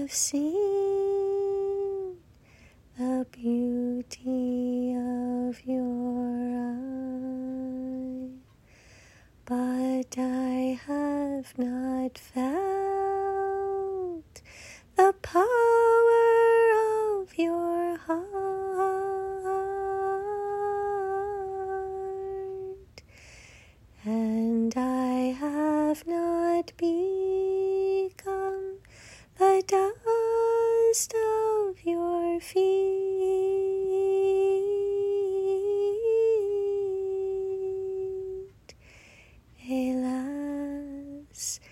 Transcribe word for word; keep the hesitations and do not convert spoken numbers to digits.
have seen the beauty of your eye, but I have not felt the power of your heart, and I have not become the dust of your feet. Alas,